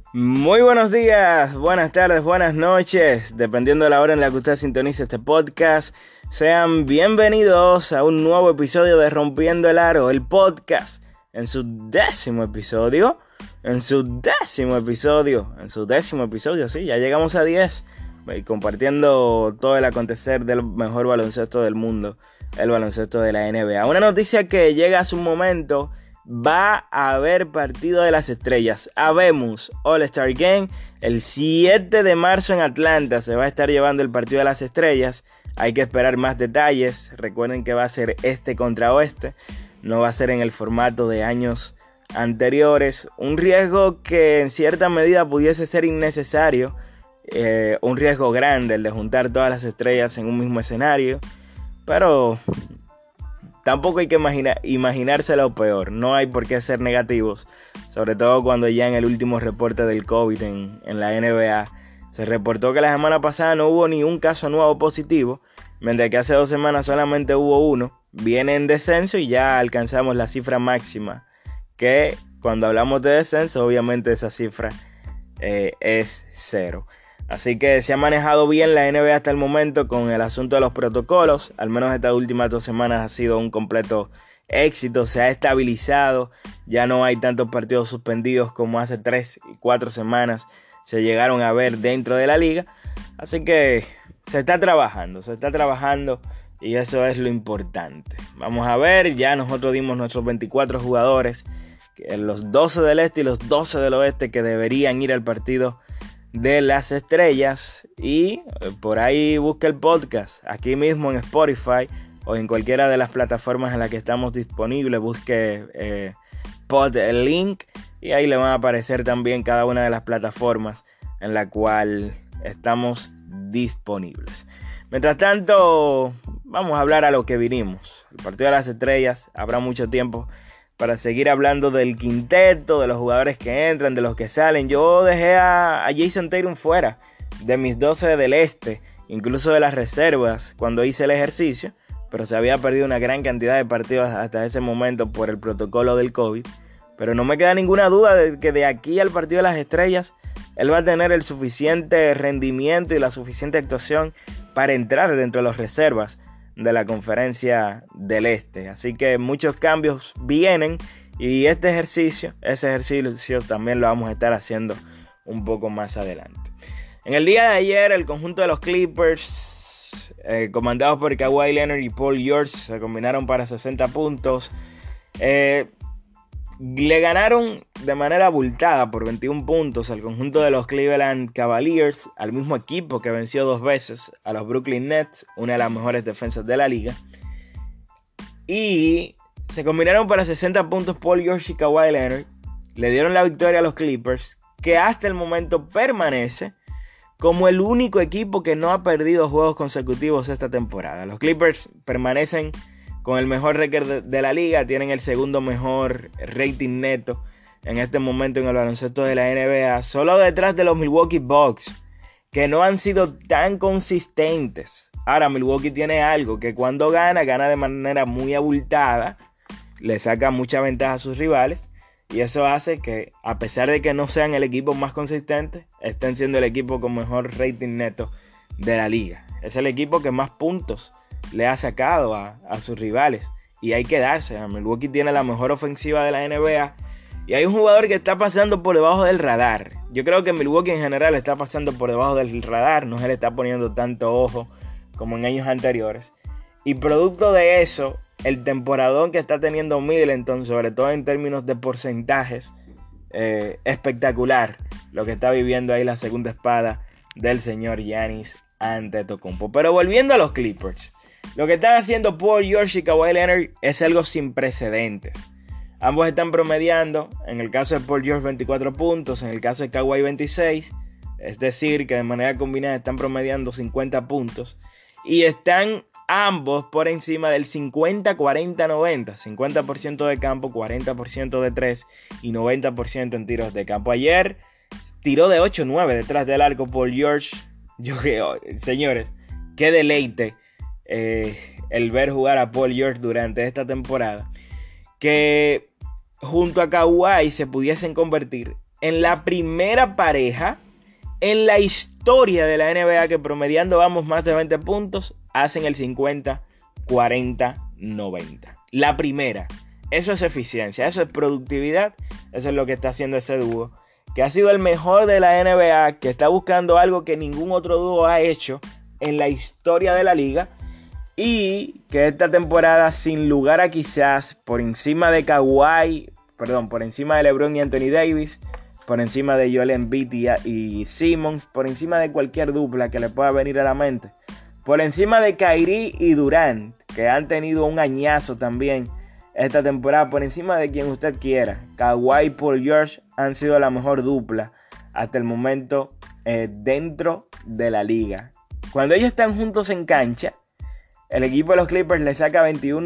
Muy buenos días, buenas tardes, buenas noches, dependiendo de la hora en la que usted sintonice este podcast. Sean bienvenidos a un nuevo episodio de Rompiendo el Aro, el podcast, en su décimo episodio, sí, ya llegamos a 10, y compartiendo todo el acontecer del mejor baloncesto del mundo, el baloncesto de la NBA. Una noticia que llega a su momento. Va a haber partido de las estrellas. Habemos All-Star Game. El 7 de marzo en Atlanta se va a estar llevando el partido de las estrellas. Hay que esperar más detalles. Recuerden que va a ser este contra oeste. No va a ser en el formato de años anteriores. Un riesgo que en cierta medida pudiese ser innecesario. Un riesgo grande el de juntar todas las estrellas en un mismo escenario. Pero tampoco hay que imaginarse lo peor. No hay por qué ser negativos. Sobre todo cuando ya en el último reporte del COVID en la NBA se reportó que la semana pasada no hubo ni un caso nuevo positivo. Mientras que hace 2 semanas solamente hubo uno. Viene en descenso y ya alcanzamos la cifra máxima. Que cuando hablamos de descenso, obviamente esa cifra es 0. Así que se ha manejado bien la NBA hasta el momento con el asunto de los protocolos. Al menos estas últimas 2 semanas ha sido un completo éxito. Se ha estabilizado. Ya no hay tantos partidos suspendidos como hace 3 y 4 semanas se llegaron a ver dentro de la liga. Así que se está trabajando y eso es lo importante. Vamos a ver, ya nosotros dimos nuestros 24 jugadores, los 12 del este y los 12 del oeste que deberían ir al partido de las estrellas. Y por ahí busque el podcast aquí mismo en Spotify o en cualquiera de las plataformas en las que estamos disponibles. Busque el link y ahí le van a aparecer también cada una de las plataformas en la cual estamos disponibles. Mientras tanto, vamos a hablar a lo que vinimos. El partido de las estrellas, habrá mucho tiempo para seguir hablando del quinteto, de los jugadores que entran, de los que salen. Yo dejé a Jason Tatum fuera de mis 12 del este, incluso de las reservas, cuando hice el ejercicio. Pero se había perdido una gran cantidad de partidos hasta ese momento por el protocolo del COVID. Pero no me queda ninguna duda de que de aquí al partido de las estrellas, él va a tener el suficiente rendimiento y la suficiente actuación para entrar dentro de las reservas de la conferencia del este. Así que muchos cambios vienen y ese ejercicio también lo vamos a estar haciendo un poco más adelante. En el día de ayer, el conjunto de los Clippers, comandados por Kawhi Leonard y Paul George, se combinaron para 60 puntos. Le ganaron de manera abultada por 21 puntos al conjunto de los Cleveland Cavaliers, al mismo equipo que venció 2 veces a los Brooklyn Nets, una de las mejores defensas de la liga. Y se combinaron para 60 puntos Paul George y Kawhi Leonard. Le dieron la victoria a los Clippers, que hasta el momento permanece como el único equipo que no ha perdido juegos consecutivos esta temporada. Los Clippers permanecen con el mejor récord de la liga, tienen el segundo mejor rating neto en este momento en el baloncesto de la NBA, solo detrás de los Milwaukee Bucks, que no han sido tan consistentes. Ahora Milwaukee tiene algo, que cuando gana de manera muy abultada, le saca mucha ventaja a sus rivales, y eso hace que, a pesar de que no sean el equipo más consistente, estén siendo el equipo con mejor rating neto de la liga. Es el equipo que más puntos le ha sacado a sus rivales, y hay que darse. Milwaukee tiene la mejor ofensiva de la NBA y hay un jugador que está pasando por debajo del radar. Yo creo que Milwaukee en general está pasando por debajo del radar, no se le está poniendo tanto ojo como en años anteriores, y producto de eso, el temporadón que está teniendo Middleton, sobre todo en términos de porcentajes, espectacular lo que está viviendo ahí la segunda espada del señor Giannis Antetokounmpo. Pero volviendo a los Clippers, lo que están haciendo Paul George y Kawhi Leonard es algo sin precedentes. Ambos están promediando, en el caso de Paul George 24 puntos, en el caso de Kawhi 26. Es decir, que de manera combinada están promediando 50 puntos. Y están ambos por encima del 50-40-90. 50% de campo, 40% de 3 y 90% en tiros de campo. Ayer tiró de 8-9 detrás del arco Paul George. Señores, qué deleite el ver jugar a Paul George durante esta temporada, que junto a Kawhi se pudiesen convertir en la primera pareja en la historia de la NBA que promediando vamos más de 20 puntos hacen el 50, 40, 90. La primera. Eso es eficiencia, eso es productividad, eso es lo que está haciendo ese dúo, que ha sido el mejor de la NBA, que está buscando algo que ningún otro dúo ha hecho en la historia de la liga, y que esta temporada, sin lugar a quizás, por encima de por encima de LeBron y Anthony Davis, por encima de Joel Embiid y Simmons, por encima de cualquier dupla que le pueda venir a la mente, por encima de Kyrie y Durant, que han tenido un añazo también esta temporada, por encima de quien usted quiera. Kawhi y Paul George han sido la mejor dupla hasta el momento dentro de la liga. Cuando ellos están juntos en cancha, el equipo de los Clippers le saca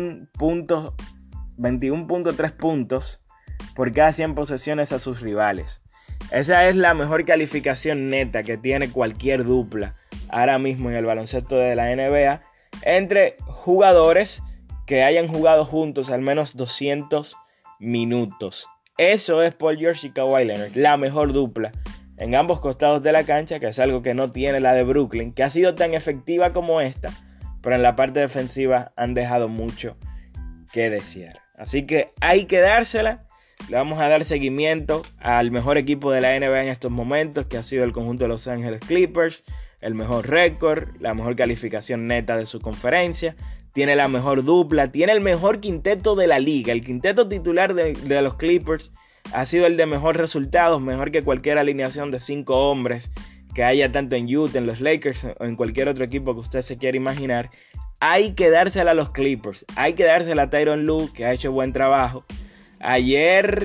21.3 puntos por cada 100 posesiones a sus rivales. Esa es la mejor calificación neta que tiene cualquier dupla ahora mismo en el baloncesto de la NBA entre jugadores que hayan jugado juntos al menos 200 minutos. Eso es Paul George y Kawhi Leonard, la mejor dupla en ambos costados de la cancha, que es algo que no tiene la de Brooklyn, que ha sido tan efectiva como esta, pero en la parte defensiva han dejado mucho que desear. Así que hay que dársela. Le vamos a dar seguimiento al mejor equipo de la NBA en estos momentos, que ha sido el conjunto de Los Ángeles Clippers. El mejor récord, la mejor calificación neta de su conferencia. Tiene la mejor dupla, tiene el mejor quinteto de la liga. El quinteto titular de los Clippers ha sido el de mejor resultados, mejor que cualquier alineación de 5 hombres que haya tanto en Utah, en los Lakers o en cualquier otro equipo que usted se quiera imaginar. Hay que dársela a los Clippers, hay que dársela a Tyronn Lue, que ha hecho buen trabajo. Ayer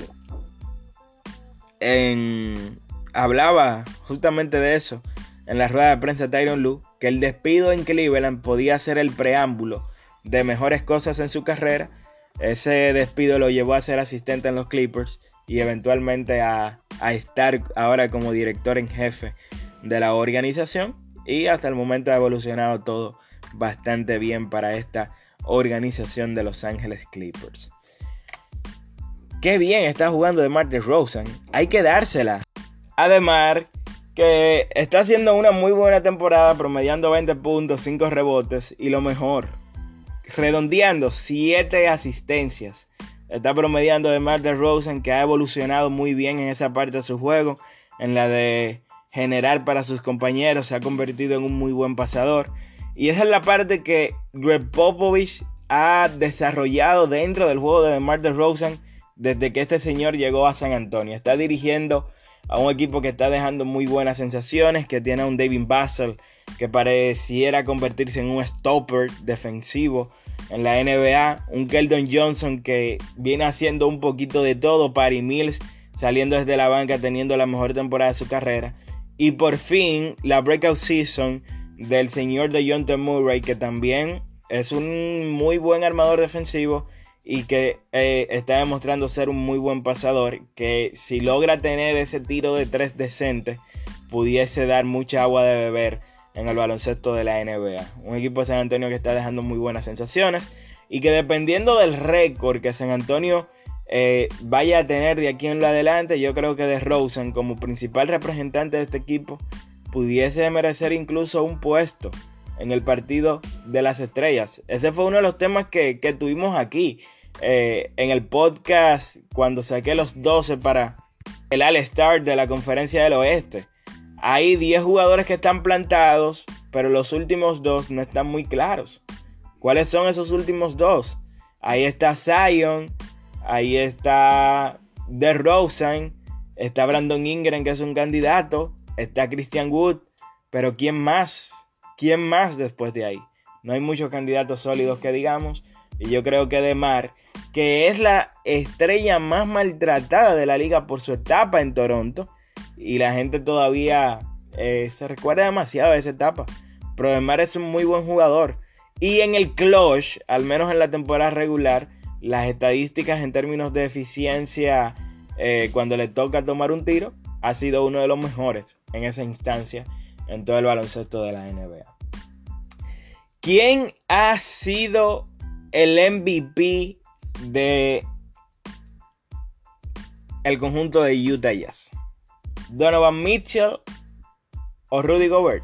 hablaba justamente de eso en la rueda de prensa de Tyronn Lue, que el despido en Cleveland podía ser el preámbulo de mejores cosas en su carrera. Ese despido lo llevó a ser asistente en los Clippers y eventualmente a estar ahora como director en jefe de la organización, y hasta el momento ha evolucionado todo bastante bien para esta organización de Los Ángeles Clippers. Qué bien está jugando DeMar DeRozan, hay que dársela. Además, que está haciendo una muy buena temporada, promediando 20 puntos, 5 rebotes y lo mejor, redondeando 7 asistencias. Está promediando DeMar DeRozan, que ha evolucionado muy bien en esa parte de su juego, en la de generar para sus compañeros, se ha convertido en un muy buen pasador. Y esa es la parte que Greg Popovich ha desarrollado dentro del juego de DeMar DeRozan desde que este señor llegó a San Antonio. Está dirigiendo a un equipo que está dejando muy buenas sensaciones, que tiene a un David Vassell que pareciera convertirse en un stopper defensivo en la NBA, un Keldon Johnson que viene haciendo un poquito de todo, Patty Mills saliendo desde la banca teniendo la mejor temporada de su carrera, y por fin la breakout season del señor DeJounte Murray, que también es un muy buen armador defensivo y que está demostrando ser un muy buen pasador, que si logra tener ese tiro de 3 decente, pudiese dar mucha agua de beber en el baloncesto de la NBA. Un equipo de San Antonio que está dejando muy buenas sensaciones y que, dependiendo del récord que San Antonio vaya a tener de aquí en lo adelante, yo creo que DeRozan, como principal representante de este equipo, pudiese merecer incluso un puesto en el partido de las estrellas. Ese fue uno de los temas que tuvimos aquí en el podcast cuando saqué los 12 para el All-Star de la Conferencia del Oeste. Hay 10 jugadores que están plantados, pero los últimos 2 no están muy claros. ¿Cuáles son esos últimos 2? Ahí está Zion, ahí está DeRozan, está Brandon Ingram, que es un candidato, está Christian Wood, pero ¿quién más? ¿Quién más después de ahí? No hay muchos candidatos sólidos que digamos, y yo creo que DeMar, que es la estrella más maltratada de la liga por su etapa en Toronto, y la gente todavía se recuerda demasiado de esa etapa, pero DeMar es un muy buen jugador, y en el clutch, al menos en la temporada regular, las estadísticas en términos de eficiencia cuando le toca tomar un tiro, ha sido uno de los mejores en esa instancia en todo el baloncesto de la NBA. ¿Quién ha sido el MVP de el conjunto de Utah Jazz? ¿Donovan Mitchell o Rudy Gobert?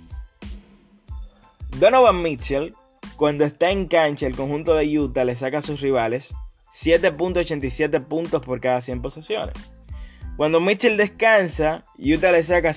Donovan Mitchell, cuando está en cancha, el conjunto de Utah le saca a sus rivales 7.87 puntos por cada 100 posesiones. Cuando Mitchell descansa, Utah le saca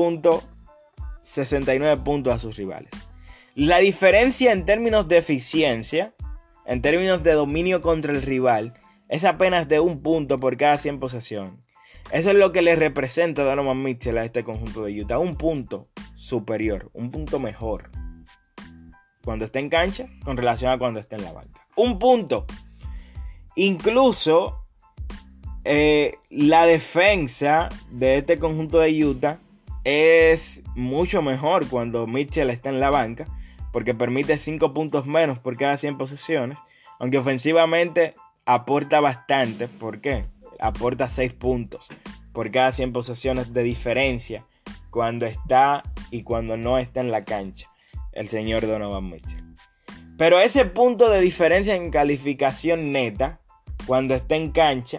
6.69 puntos a sus rivales. La diferencia en términos de eficiencia, en términos de dominio contra el rival, es apenas de 1 punto por cada 100 posesiones. Eso es lo que le representa a Donovan Mitchell a este conjunto de Utah. 1 punto superior, 1 punto mejor cuando está en cancha con relación a cuando está en la banca. 1 punto. Incluso la defensa de este conjunto de Utah es mucho mejor cuando Mitchell está en la banca, porque permite 5 puntos menos por cada 100 posesiones, aunque ofensivamente aporta bastante. ¿Por qué? Aporta 6 puntos por cada 100 posesiones de diferencia cuando está y cuando no está en la cancha el señor Donovan Mitchell. Pero ese punto de diferencia en calificación neta cuando está en cancha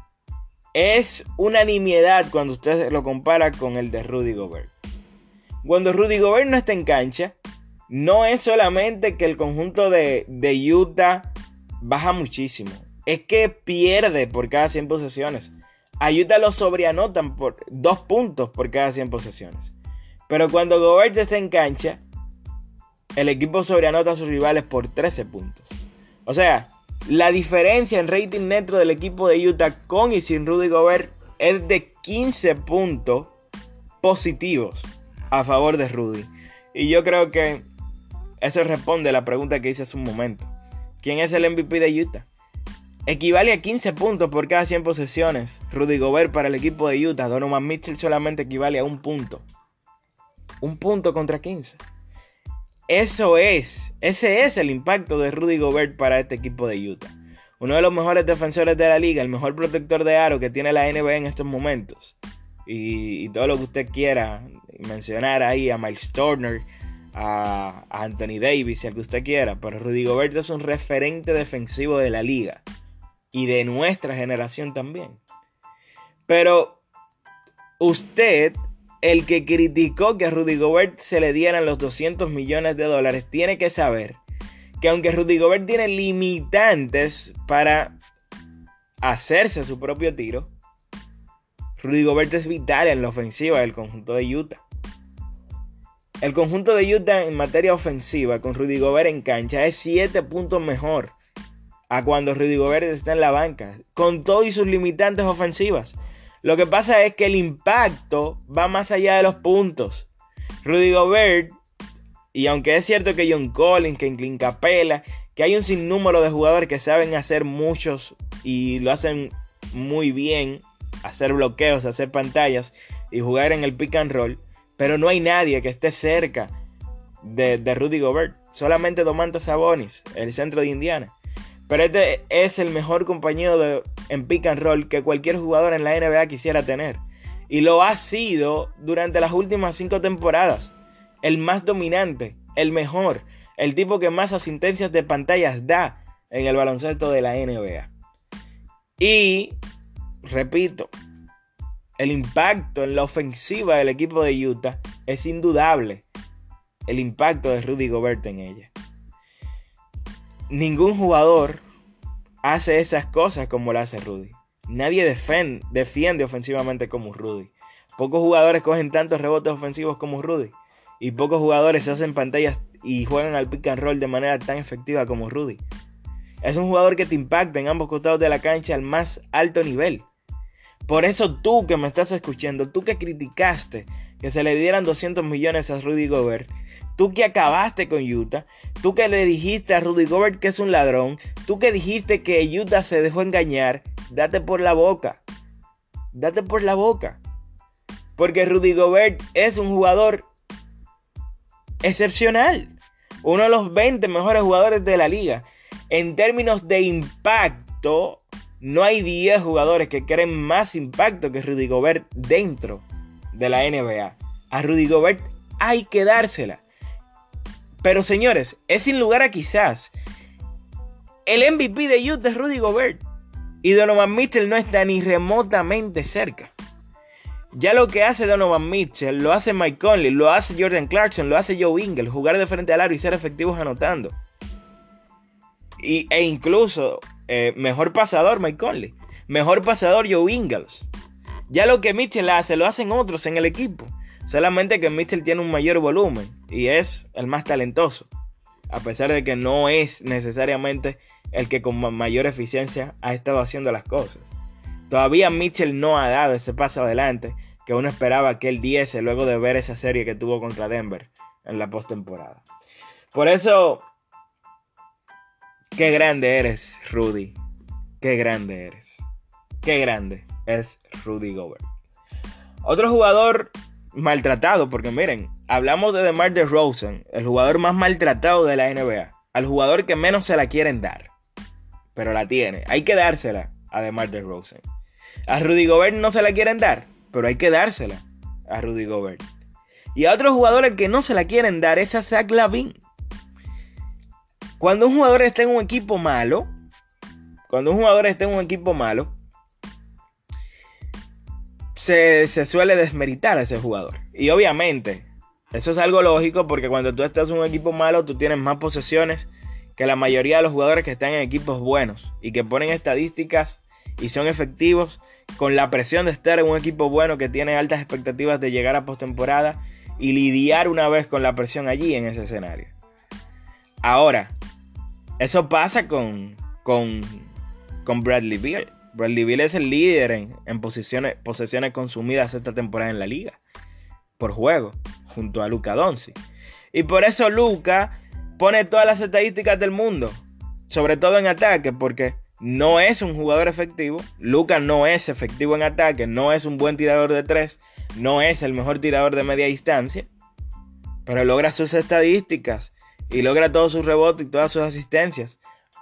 es una nimiedad cuando usted lo compara con el de Rudy Gobert. Cuando Rudy Gobert no está en cancha, no es solamente que el conjunto de Utah baja muchísimo, es que pierde por cada 100 posesiones. A Utah lo sobreanotan por 2 puntos por cada 100 posesiones. Pero cuando Gobert está en cancha, el equipo sobreanota a sus rivales por 13 puntos. O sea, la diferencia en rating neto del equipo de Utah con y sin Rudy Gobert es de 15 puntos positivos a favor de Rudy. Y yo creo que eso responde a la pregunta que hice hace un momento. ¿Quién es el MVP de Utah? Equivale a 15 puntos por cada 100 posesiones. Rudy Gobert para el equipo de Utah. Donovan Mitchell solamente equivale a 1 punto. 1 punto contra 15. Ese es el impacto de Rudy Gobert para este equipo de Utah. Uno de los mejores defensores de la liga, el mejor protector de aro que tiene la NBA en estos momentos. Y todo lo que usted quiera mencionar ahí, a Miles Turner, a Anthony Davis, el que usted quiera. Pero Rudy Gobert es un referente defensivo de la liga y de nuestra generación también. Pero usted, el que criticó que a Rudy Gobert se le dieran los $200 millones, tiene que saber que aunque Rudy Gobert tiene limitantes para hacerse su propio tiro, Rudy Gobert es vital en la ofensiva del conjunto de Utah. El conjunto de Utah en materia ofensiva con Rudy Gobert en cancha es 7 puntos mejor a cuando Rudy Gobert está en la banca, con todo y sus limitantes ofensivas. Lo que pasa es que el impacto va más allá de los puntos. Rudy Gobert, y aunque es cierto que John Collins, que Clint Capela, que hay un sinnúmero de jugadores que saben hacer muchos y lo hacen muy bien, hacer bloqueos, hacer pantallas y jugar en el pick and roll, pero no hay nadie que esté cerca de Rudy Gobert. Solamente Domantas Sabonis, el centro de Indiana. Pero este es el mejor compañero en pick and roll que cualquier jugador en la NBA quisiera tener. Y lo ha sido durante las últimas 5 temporadas. El más dominante, el mejor, el tipo que más asistencias de pantallas da en el baloncesto de la NBA. Y, repito, el impacto en la ofensiva del equipo de Utah es indudable. El impacto de Rudy Gobert en ella. Ningún jugador hace esas cosas como lo hace Rudy. Nadie defiende ofensivamente como Rudy. Pocos jugadores cogen tantos rebotes ofensivos como Rudy. Y pocos jugadores hacen pantallas y juegan al pick and roll de manera tan efectiva como Rudy. Es un jugador que te impacta en ambos costados de la cancha al más alto nivel. Por eso tú que me estás escuchando, tú que criticaste que se le dieran 200 millones a Rudy Gobert, tú que acabaste con Utah, tú que le dijiste a Rudy Gobert que es un ladrón, tú que dijiste que Utah se dejó engañar, date por la boca. Date por la boca. Porque Rudy Gobert es un jugador excepcional. Uno de los 20 mejores jugadores de la liga. En términos de impacto, no hay 10 jugadores que creen más impacto que Rudy Gobert dentro de la NBA. A Rudy Gobert hay que dársela. Pero señores, es sin lugar a quizás. El MVP de Utah es Rudy Gobert. Y Donovan Mitchell no está ni remotamente cerca. Ya lo que hace Donovan Mitchell, lo hace Mike Conley, lo hace Jordan Clarkson, lo hace Joe Ingles, jugar de frente al aro y ser efectivos anotando. E incluso mejor pasador Mike Conley, mejor pasador Joe Ingles. Ya lo que Mitchell hace, lo hacen otros en el equipo. Solamente que Mitchell tiene un mayor volumen y es el más talentoso, a pesar de que no es necesariamente el que con mayor eficiencia ha estado haciendo las cosas. Todavía Mitchell no ha dado ese paso adelante que uno esperaba que él diese luego de ver esa serie que tuvo contra Denver en la postemporada. Por eso, qué grande eres, Rudy. Qué grande eres. Qué grande es Rudy Gobert. Otro jugador maltratado, porque miren, hablamos de DeMar DeRozan, el jugador más maltratado de la NBA, al jugador que menos se la quieren dar, pero la tiene. Hay que dársela a DeMar DeRozan. A Rudy Gobert no se la quieren dar, pero hay que dársela a Rudy Gobert. Y a otro jugador al que no se la quieren dar es a Zach LaVine. Cuando un jugador está en un equipo malo, se suele desmeritar a ese jugador. Y obviamente, eso es algo lógico porque cuando tú estás en un equipo malo, tú tienes más posesiones que la mayoría de los jugadores que están en equipos buenos y que ponen estadísticas y son efectivos con la presión de estar en un equipo bueno que tiene altas expectativas de llegar a postemporada y lidiar una vez con la presión allí en ese escenario. Ahora, eso pasa con Bradley Beal. Bradley Beal es el líder en posesiones consumidas esta temporada en la liga por juego, junto a Luka Doncic. Y por eso Luka pone todas las estadísticas del mundo, sobre todo en ataque, porque no es un jugador efectivo. Luka no es efectivo en ataque, no es un buen tirador de tres, no es el mejor tirador de media distancia, pero logra sus estadísticas y logra todos sus rebotes y todas sus asistencias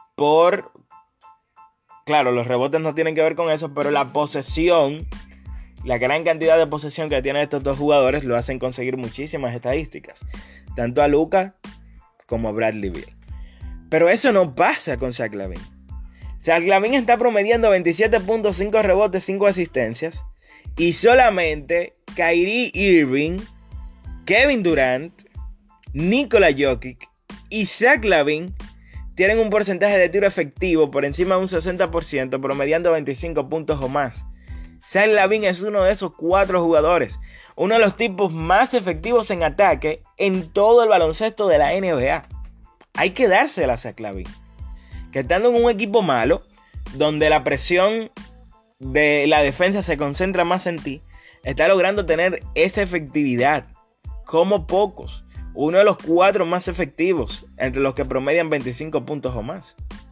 claro, los rebotes no tienen que ver con eso, pero la posesión, la gran cantidad de posesión que tienen estos dos jugadores lo hacen conseguir muchísimas estadísticas, tanto a Luka como a Bradley Beal. Pero eso no pasa con Zach LaVine. Zach LaVine está promediando 27.5 rebotes, 5 asistencias, y solamente Kyrie Irving, Kevin Durant, Nikola Jokic y Zach LaVine tienen un porcentaje de tiro efectivo por encima de un 60%, promediando 25 puntos o más. Zach LaVine es uno de esos 4 jugadores, uno de los tipos más efectivos en ataque en todo el baloncesto de la NBA. Hay que dársela a Zach LaVine, que estando en un equipo malo, donde la presión de la defensa se concentra más en ti, está logrando tener esa efectividad como pocos. Uno de los 4 más efectivos entre los que promedian 25 puntos o más.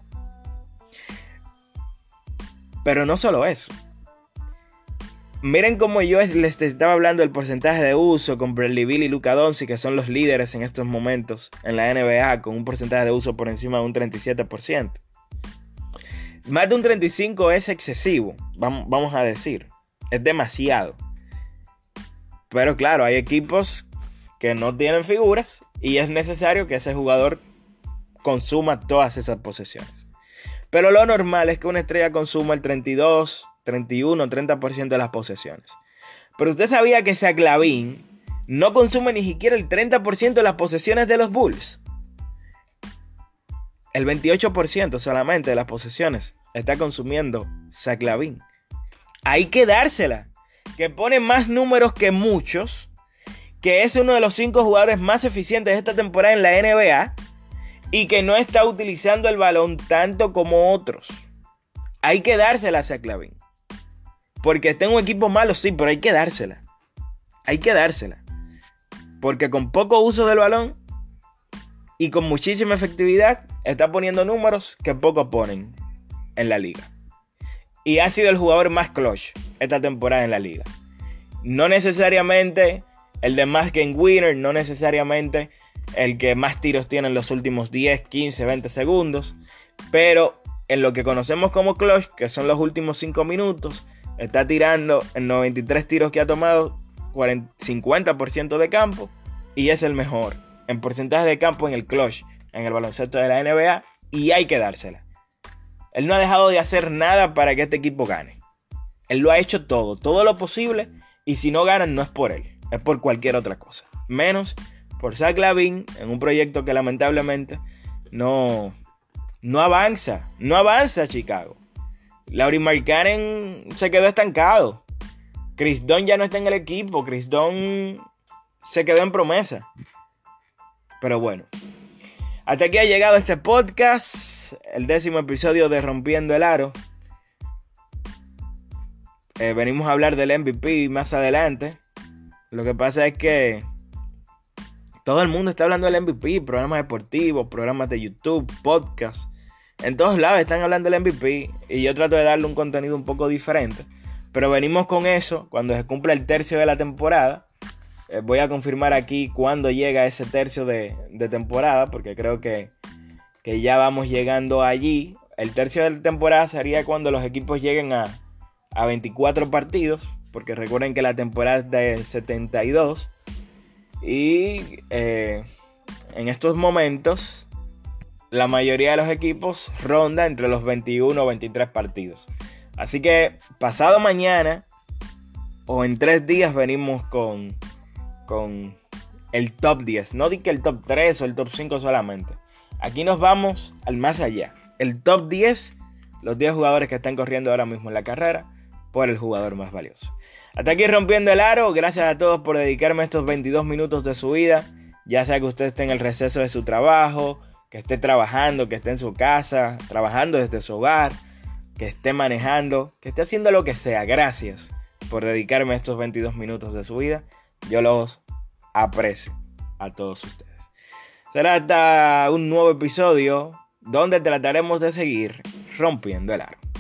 Pero no solo eso. Miren cómo yo les estaba hablando del porcentaje de uso con Bradley Beal y Luka Doncic, que son los líderes en estos momentos en la NBA, con un porcentaje de uso por encima de un 37%. Más de un 35% es excesivo, vamos a decir. Es demasiado. Pero claro, hay equipos que no tienen figuras y es necesario que ese jugador consuma todas esas posesiones. Pero lo normal es que una estrella consuma el 32, 31, 30% de las posesiones. Pero usted sabía que Zach LaVine no consume ni siquiera el 30% de las posesiones de los Bulls. El 28% solamente de las posesiones está consumiendo Zach LaVine. Hay que dársela, que pone más números que muchos, que es uno de los 5 jugadores más eficientes de esta temporada en la NBA y que no está utilizando el balón tanto como otros. Hay que dársela a Zach LaVine. Porque está en un equipo malo, sí, pero hay que dársela. Hay que dársela. Porque con poco uso del balón y con muchísima efectividad está poniendo números que pocos ponen en la liga. Y ha sido el jugador más clutch esta temporada en la liga. No necesariamente el de más game winner, no necesariamente el que más tiros tiene en los últimos 10, 15, 20 segundos. Pero en lo que conocemos como clutch, que son los últimos 5 minutos, está tirando en 93 tiros que ha tomado, 50% de campo. Y es el mejor en porcentaje de campo en el clutch, en el baloncesto de la NBA. Y hay que dársela. Él no ha dejado de hacer nada para que este equipo gane. Él lo ha hecho todo lo posible Y si no ganan, no es por él, es por cualquier otra cosa. Menos por Zach LaVine en un proyecto que lamentablemente no avanza. No avanza Chicago. Lauri Markkanen se quedó estancado. Chris Dunn ya no está en el equipo. Chris Dunn se quedó en promesa. Pero bueno. Hasta aquí ha llegado este podcast. El 10º episodio de Rompiendo el Aro. Venimos a hablar del MVP más adelante. Lo que pasa es que todo el mundo está hablando del MVP. Programas deportivos, programas de YouTube, podcasts. En todos lados están hablando del MVP. Y yo trato de darle un contenido un poco diferente. Pero venimos con eso cuando se cumpla el tercio de la temporada. Voy a confirmar aquí cuándo llega ese tercio de temporada. Porque creo que ya vamos llegando allí. El tercio de la temporada sería cuando los equipos lleguen a 24 partidos, porque recuerden que la temporada es de 72 y en estos momentos la mayoría de los equipos ronda entre los 21 o 23 partidos. Así que pasado mañana o en 3 días venimos con el top 10. No di que el top 3 o el top 5 solamente. Aquí nos vamos al más allá. El top 10, los 10 jugadores que están corriendo ahora mismo en la carrera por el jugador más valioso. Hasta aquí Rompiendo el Aro. Gracias a todos por dedicarme estos 22 minutos de su vida. Ya sea que usted esté en el receso de su trabajo, que esté trabajando, que esté en su casa, trabajando desde su hogar, que esté manejando, que esté haciendo lo que sea. Gracias por dedicarme estos 22 minutos de su vida. Yo los aprecio a todos ustedes. Será hasta un nuevo episodio donde trataremos de seguir rompiendo el aro.